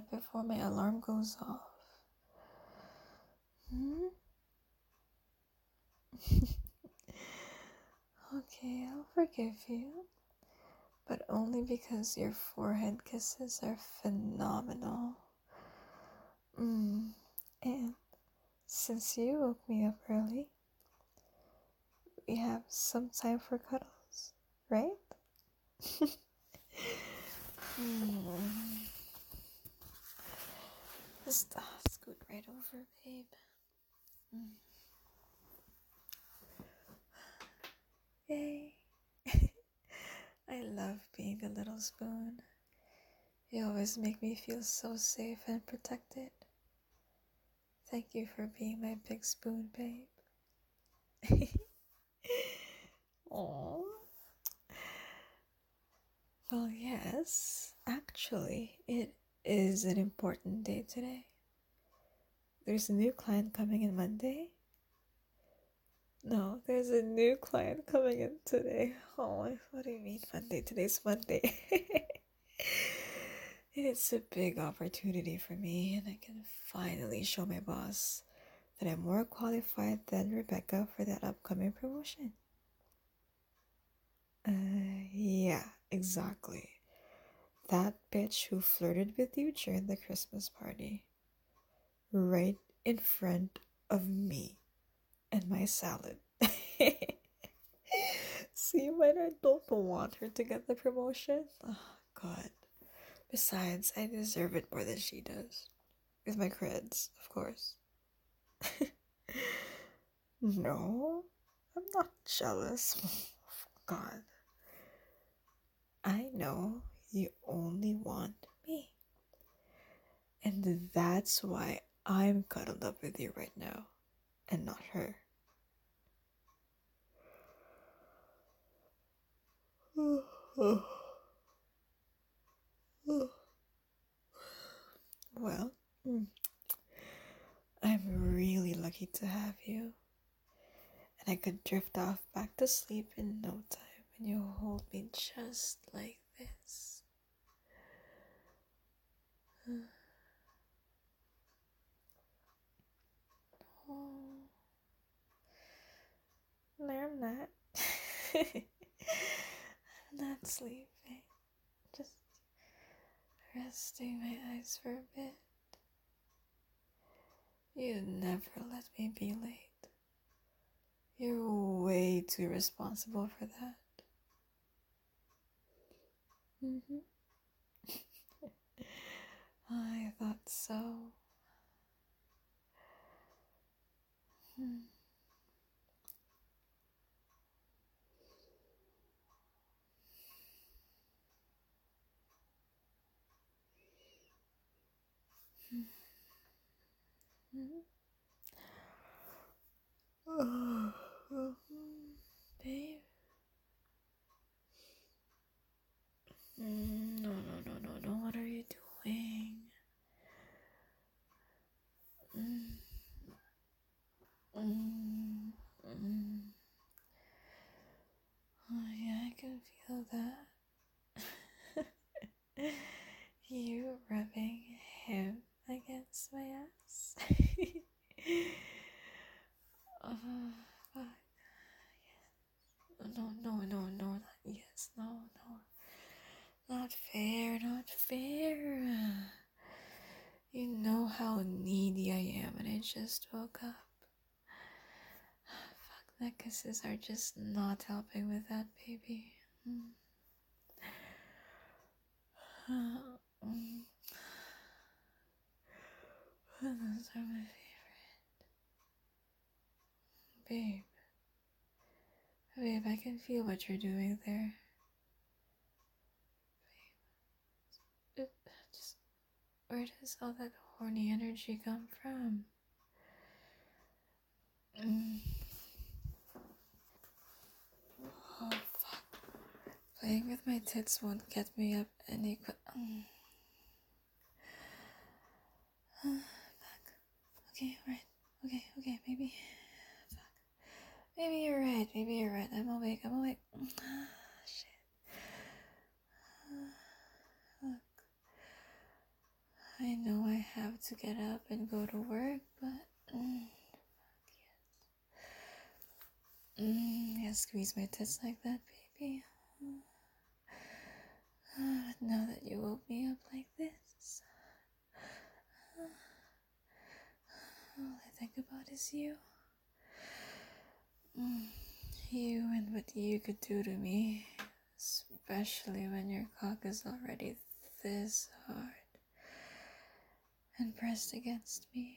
bed before my alarm goes off. Hmm? Okay, I'll forgive you, but only because your forehead kisses are phenomenal. And since you woke me up early, we have some time for cuddles, right? Just scoot right over, babe. Yay. I love being a little spoon. You always make me feel so safe and protected. Thank you for being my big spoon, babe. Aww. Well, yes, actually, it is an important day today. There's a new client coming in Monday. No, there's a new client coming in today. Oh, what do you mean Monday? Today's Monday. It's a big opportunity for me, and I can finally show my boss that I'm more qualified than Rebecca for that upcoming promotion. Yeah, exactly. That bitch who flirted with you during the Christmas party. Right in front of me and my salad. See, but I don't want her to get the promotion. Oh, God. Besides, I deserve it more than she does. With my creds, of course. No, I'm not jealous. God. I know you only want me. And that's why I'm cuddled up with you right now, and not her. Well, I'm really lucky to have you. And I could drift off back to sleep in no time when you hold me just like this. Oh, no, I'm not. I'm not sleeping. Just resting my eyes for a bit. You never let me be late. You're way too responsible for that. I thought so. Babe? No, no, no, no, no. What are you doing? Oh, yeah, I can feel that. You rubbing him against my ass. Oh, fuck. No, no, no, no, not yes, no, no. Not fair, not fair. You know how needy I am and I just woke up. Fuck, the kisses are just not helping with that, baby. Those are my favorite. Babe. Babe, I can feel what you're doing there. Babe, just where does all that horny energy come from? Oh, fuck. Playing with my tits won't get me up any fuck. Okay, right. Okay, maybe. Fuck. Maybe you're right. I'm awake. Shit. Look. I I know I have to get up and go to work, but yeah, squeeze my tits like that, baby. Now that you woke me up like this, all I think about is you. You and what you could do to me, especially when your cock is already this hard and pressed against me.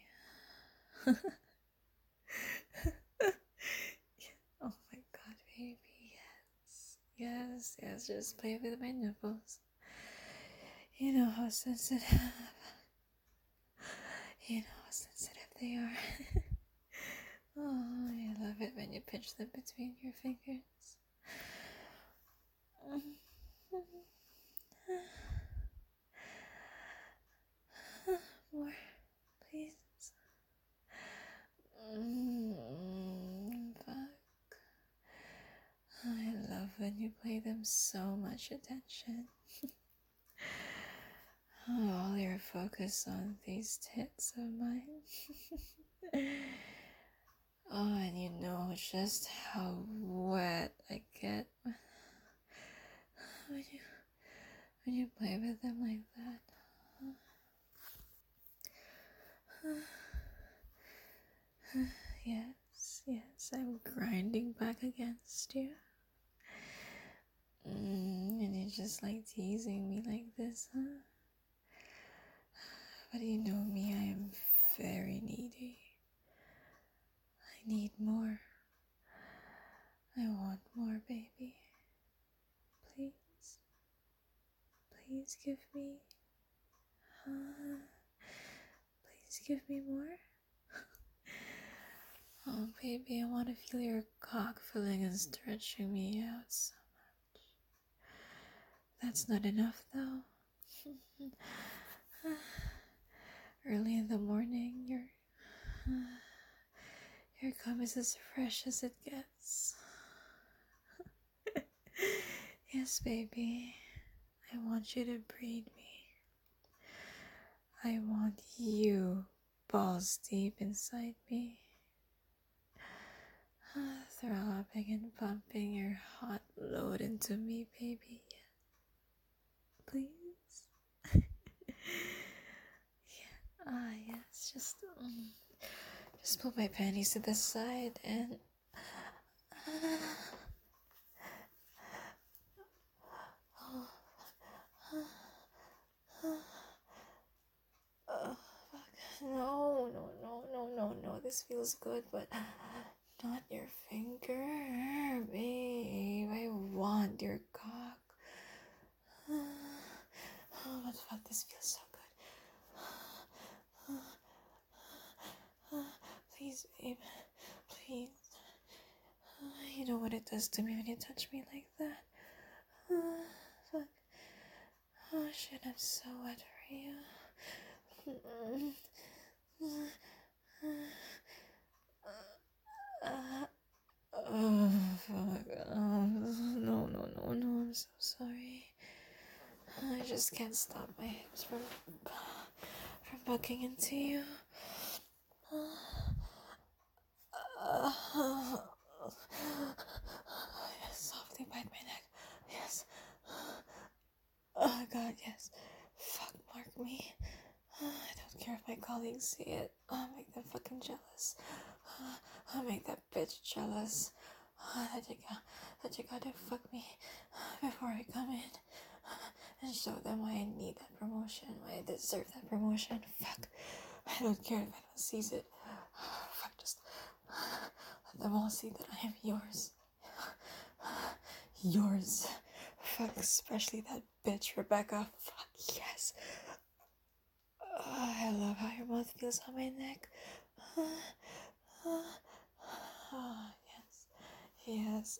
Oh my god, baby, yes. Yes, yes, just play with my nipples. You know how sensitive. You know how sensitive they are. Oh, I love it when you pinch them between your fingers. More, please. Fuck. I love when you pay them so much attention. All your focus on these tits of mine. Oh, and you know just how wet I get when you play with them like that. Yes, yes, I'm grinding back against you. And you're just like teasing me like this, huh? But you know me, I am very needy. I need more. I want more, baby. Please. Please give me. Please give me more. Oh, baby, I want to feel your cock filling and stretching me out so much. That's not enough, though. Early in the morning, your cum is as fresh as it gets. Yes, baby. I want you to breed me. I want you balls deep inside me. Throbbing and pumping your hot load into me, baby. Please. Yes. Just put my panties to the side and. No. This feels good, but not your finger, babe. I want your cock. Oh, but fuck, this feels so good. Please, babe. Please. You know what it does to me when you touch me like that. Fuck. Oh shit, I'm so wet for you. Oh, fuck. No, I'm so sorry. I just can't stop my hips from bucking into you. Softly bite my neck. Yes. Oh god, yes. Fuck, mark me. I don't care if my colleagues see it. I'll make them fucking jealous. I'll make that bitch jealous. That you gotta fuck me before I come in and show them why I need that promotion, why I deserve that promotion. Fuck. I don't care if anyone sees it. Fuck, just let them all see that I am yours. Yours. Fuck, especially that bitch, Rebecca. Fuck, yes. I love how your mouth feels on my neck. Yes.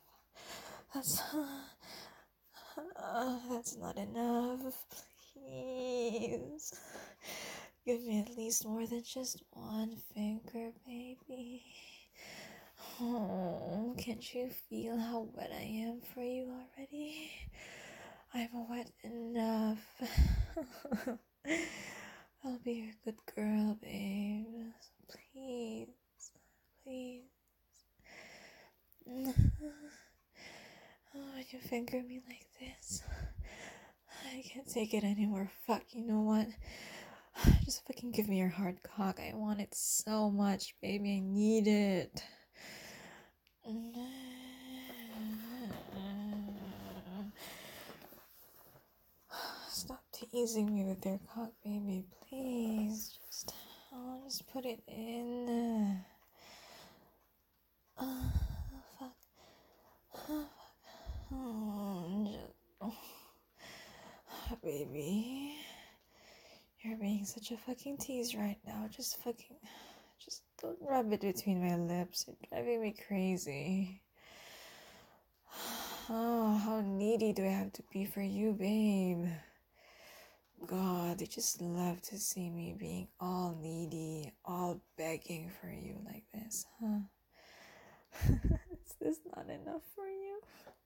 That's not enough. Please. Give me at least more than just one finger, baby. Oh, can't you feel how wet I am for you already? I'm wet enough. I'll be your good girl, babe. Please, please. Oh, when you finger me like this, I can't take it anymore. Fuck, you know what? Just fucking give me your hard cock. I want it so much, baby. I need it. Stop teasing me with your cock, baby. Please. Just put it in. Fuck. Baby. You're being such a fucking tease right now. Just don't rub it between my lips. You're driving me crazy. Oh, how needy do I have to be for you, babe? God, they just love to see me being all needy, all begging for you like this, huh? Is this not enough for you?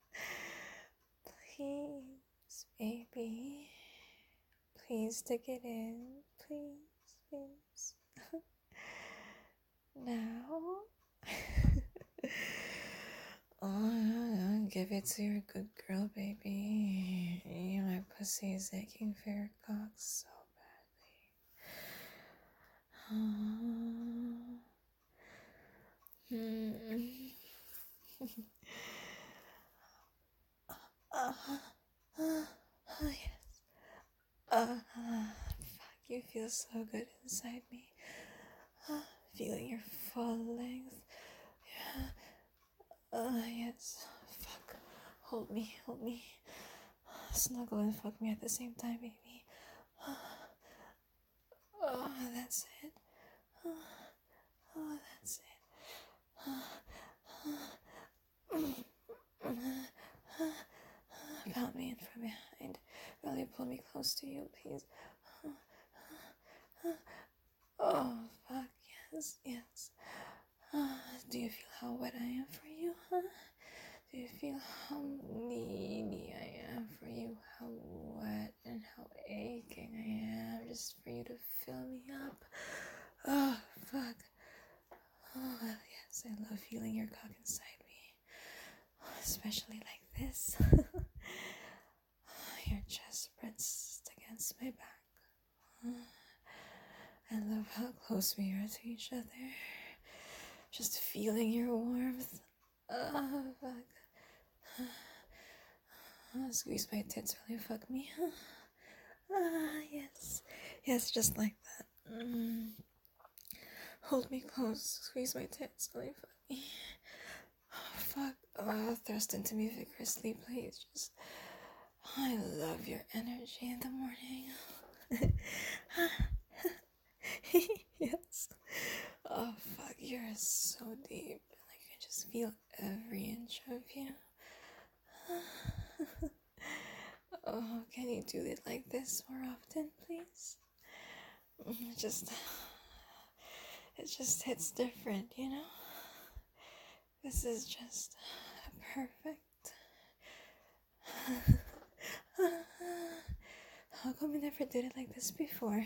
Please, baby. Please stick it in. Please, please. Now. Oh, give it to your good girl, baby. My pussy is aching for your cock so badly. Yes. Fuck, you feel so good inside me. Feeling your full length. Yes. Fuck. Hold me. Snuggle and fuck me at the same time, baby. Oh, that's it. Oh, that's it. Pound me in from behind. Really pull me close to you, please. Oh, fuck, yes. Do you feel how wet I am for you, huh? Do you feel how needy I am for you? How wet and how aching I am just for you to fill me up? Oh, fuck. Oh, yes, I love feeling your cock inside me. Especially like this. Your chest pressed against my back. I love how close we are to each other. Just feeling your warmth. Oh, fuck. Squeeze my tits while you fuck me. Yes. Yes, just like that. Hold me close. Squeeze my tits while you fuck me. Oh, fuck. Oh, thrust into me vigorously, please. I love your energy in the morning. Yes. Oh, fuck. You're so deep. I can just feel every inch of you. Oh, can you do it like this more often, please? It just hits different, you know? This is just perfect. How come we never did it like this before?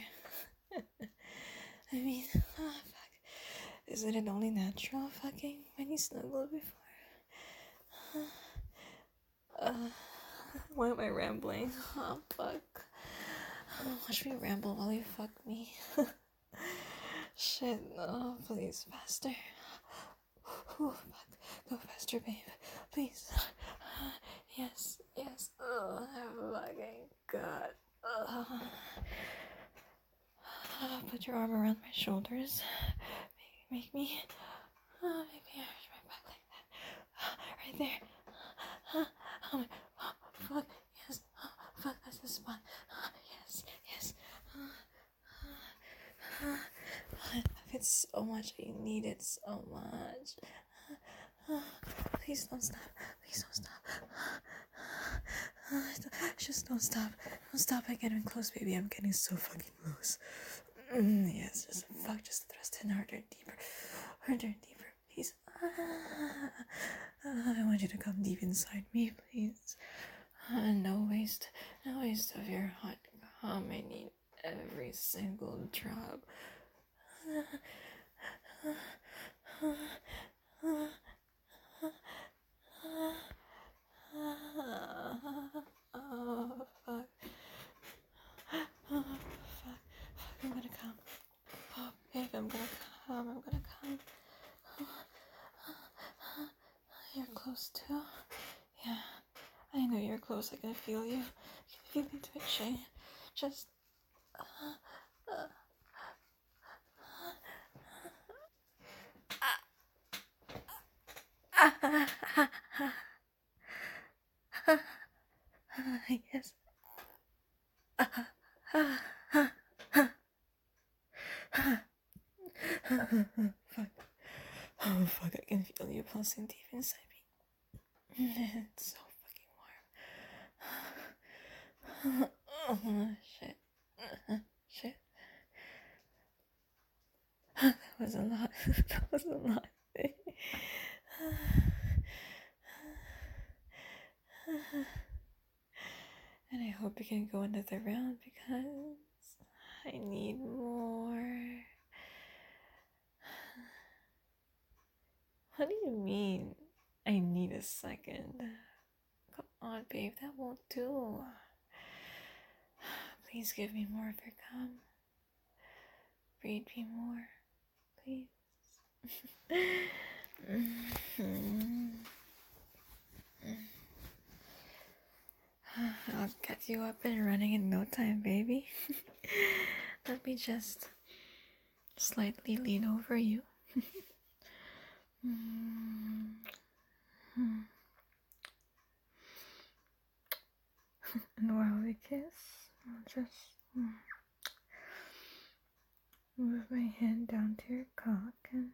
I mean, fuck. Isn't it only natural fucking when you snuggle before? Why am I rambling? Oh, fuck. Watch me ramble while you fuck me. Shit, oh, please, faster. Oh, fuck. Go faster, babe. Please. Yes. Oh, fucking God. Put your arm around my shoulders. Make me arch my back like that. Right there. Oh, fuck. Yes. Fuck, that's the spot. Yes. I love it so much. I need it so much. Please don't stop. Just don't stop. Don't stop. I'm getting close, baby. I'm getting so fucking close. Yes, just thrust in harder and deeper. Please. I want you to come deep inside me, please. No waste of your hot cum. I need every single job. Oh, fuck. Oh, fuck. I'm gonna come. Oh, babe, I'm gonna come. I'm gonna come. You're close too. Yeah, I know you're close. I can feel you. I can feel you twitching. Just. Yes. Fuck. Oh, fuck. I can feel you pulsing deep inside me. It's so fucking warm. Oh, shit. Shit. That was a lot. That was a lot. And I hope we can go another round because I need more. What do you mean? I need a second. Come on, babe, that won't do. Please give me more of your cum. Breed me more, please. I'll get you up and running in no time, baby. Let me just slightly lean over you. And while we kiss, I'll just move my hand down to your cock and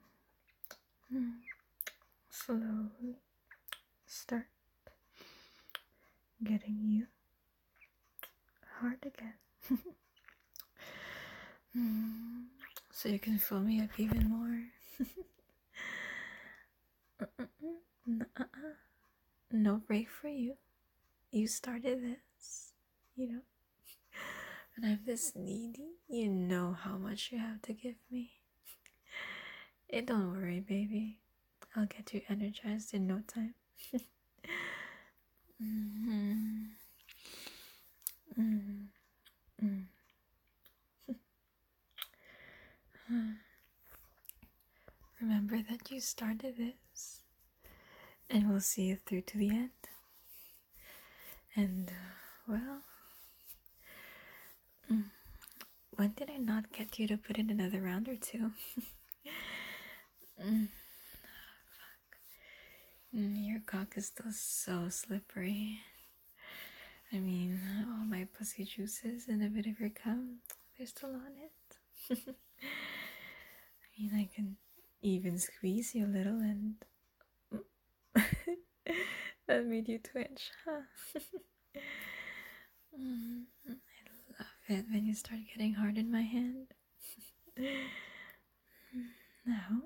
slowly start getting you hard again. So you can fill me up even more. No break for you. You started this, you know. And I'm this needy. You know how much you have to give me. Don't worry, baby. I'll get you energized in no time. Remember that you started this, and we'll see it through to the end. And, well, when did I not get you to put in another round or two? Fuck. Your cock is still so slippery. I mean, all my pussy juices and a bit of your cum, they're still on it. I mean, I can even squeeze you a little and that made you twitch, huh? I love it when you start getting hard in my hand. Now,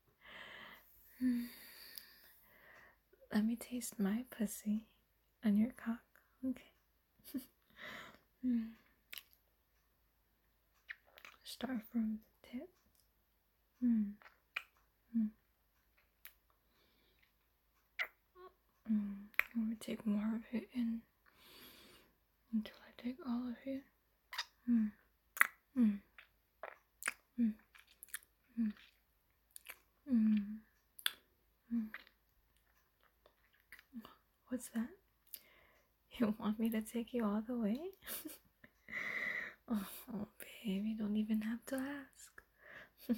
let me taste my pussy on your cock, okay? Start from the tip. Let me take more of it in until I take all of it. What's that? You want me to take you all the way? Oh, babe, you don't even have to ask.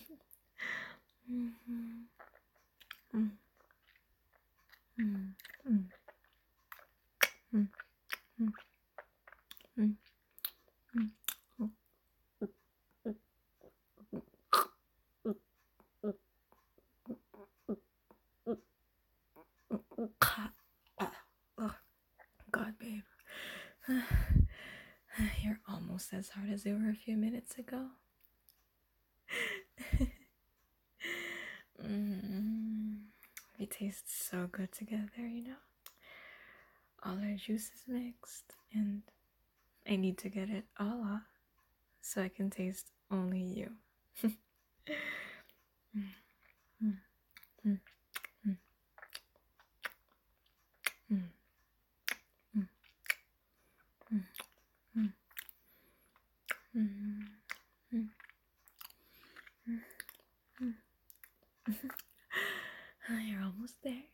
Oh, God, babe. You're almost as hard as they were a few minutes ago. We taste so good together, you know? All our juices mixed, and I need to get it all off so I can taste Only you. Mm, mm, mm, mm, mm, mm, mm, mm, mm, mm, mm. You're almost there.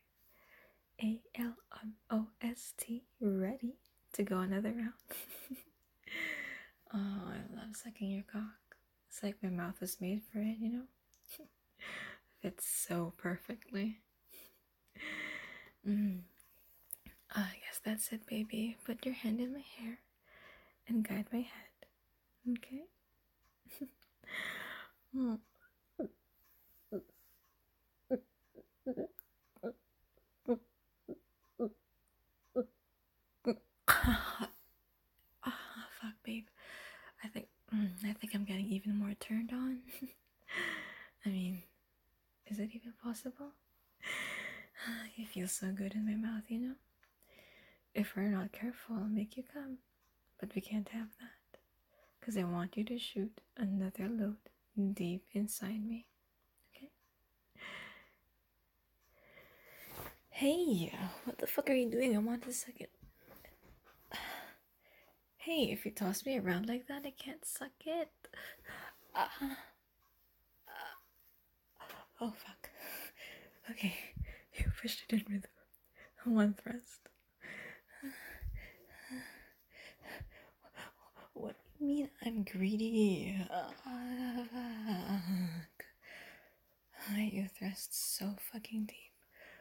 ALMOST, ready to go another round. Oh, I love sucking your cock. It's like my mouth was made for it, you know? Fits so perfectly. I guess that's it, baby. Put your hand in my hair and guide my head. Okay? Mm. Ah, fuck, babe. I think I'm getting even more turned on. I mean, is it even possible? You feel so good in my mouth, you know? If we're not careful, I'll make you come. But we can't have that. Because I want you to shoot another load deep inside me. Okay? Hey, what the fuck are you doing? I want a second. Hey, if you toss me around like that, I can't suck it. Oh, fuck. Okay, you pushed it in with one thrust. What do you mean I'm greedy? You thrust so fucking deep.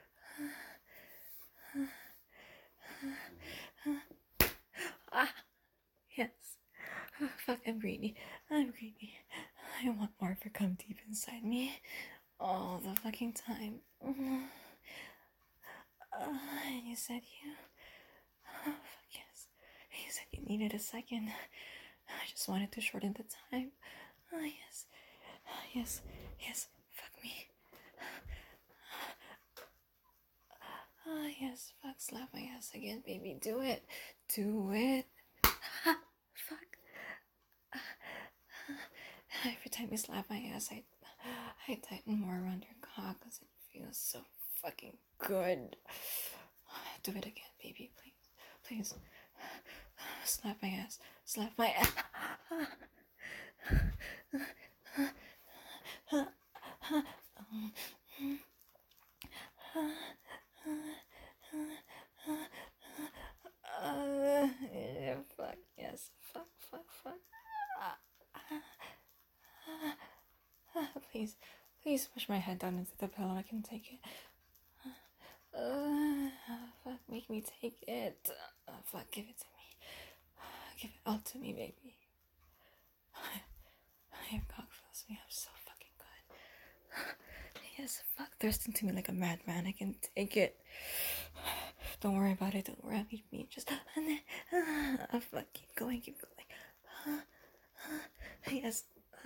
Yes. Fuck, I'm greedy. I'm greedy. I want more for come deep inside me all the fucking time. You said you. Oh, fuck yes. You said you needed a second. I just wanted to shorten the time. Oh, yes. Yes. Yes. Fuck me. Oh, yes. Fuck, slap my ass again, baby. Do it. Do it. Fuck. Every time you slap my ass, I tighten more around your cock because it feels so fucking good. Do it again, baby, please. Please. Slap my ass. Slap my ass. Fuck, yes. Fuck, fuck, fuck. Please, please push my head down into the pillow. I can take it. Fuck, make me take it. Fuck, give it to me. Give it all to me, baby. Your cock fills me up so fucking good. Yes, fuck, thirst into me like a madman. I can take it. Don't worry about it. Don't worry about me. Just fuck, keep going, keep going. Yes.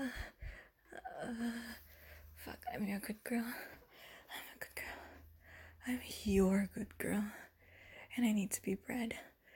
Fuck, I'm your good girl. I'm a good girl. I'm your good girl. And I need to be bred.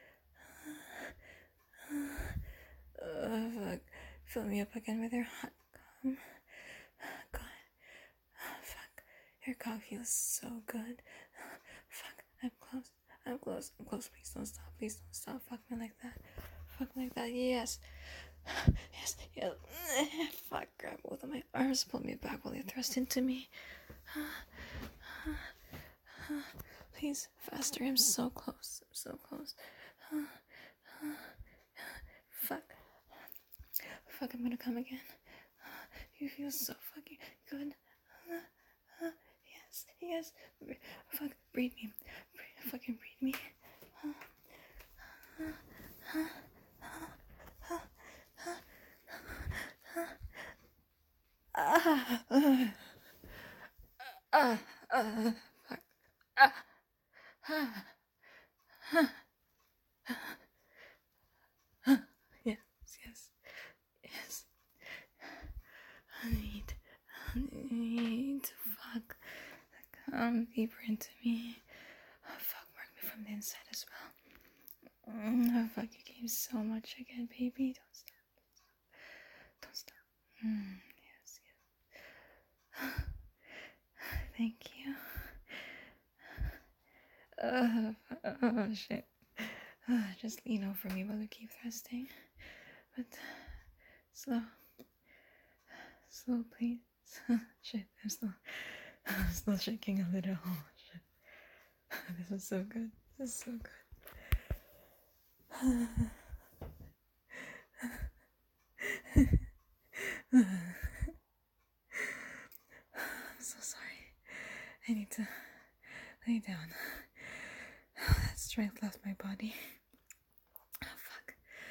Fuck. Fill me up again with your hot cum. God. Fuck. Your cock feels so good. Fuck. I'm close. I'm close. I'm close. Please don't stop. Please don't stop. Fuck me like that. Fuck me like that. Yes. Yes. Yes. Fuck. Grab both of my arms. Pull me back while you thrust into me. Please. Faster. I'm so close. I'm so close. Fuck. Fuck, I'm gonna come again. You feel so fucking good. Yes, yes. Fuck, breathe me. Fucking breathe me. Fuck. Yes, yes, yes. I need to fuck. Come deeper into me. Fuck, work me from the inside as well. Fuck, you came so much again, baby. Don't stop. Don't stop. Yes, yes. Thank you. Oh, shit. Just lean over me while you keep thrusting. But slow. Slow, please. Shit, I'm still shaking a little. Oh, shit. This is so good. This is so good. I'm so sorry. I need to lay down. That strength left my body. Oh, fuck.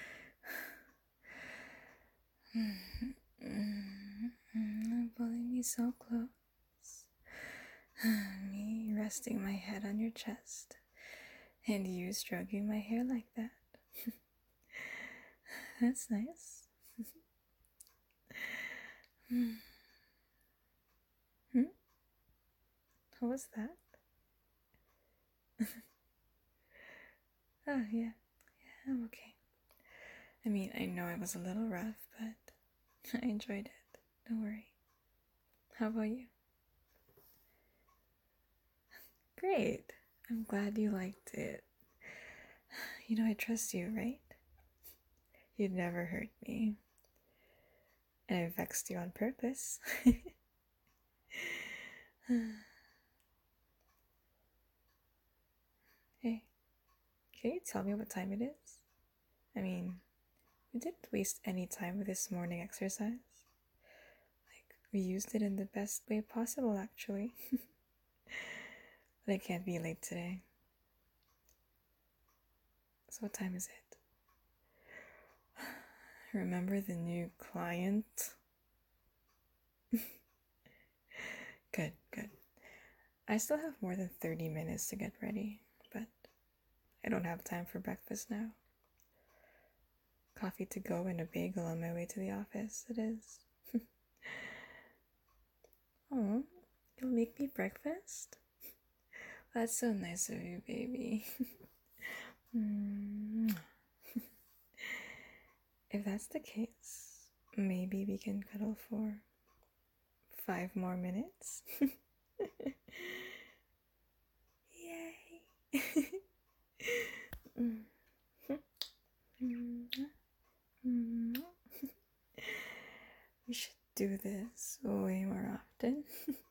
Pulling me so close. Me resting my head on your chest. And you stroking my hair like that. That's nice. Hmm? What was that? Oh, yeah. Yeah, I'm okay. I mean, I know it was a little rough, but I enjoyed it. Don't worry. How about you? Great. I'm glad you liked it. You know I trust you, right? You'd never hurt me. And I vexed you on purpose. Hey, can you tell me what time it is? I mean, we didn't waste any time with this morning exercise. Like, we used it in the best way possible, actually. But I can't be late today. So, what time is it? Remember the new client? Good, good. I still have more than 30 minutes to get ready, but I don't have time for breakfast now. Coffee to go and a bagel on my way to the office, it is. Oh, you'll make me breakfast? That's so nice of you, baby. If that's the case, maybe we can cuddle for 5 more minutes. Yay! We should do this way more often.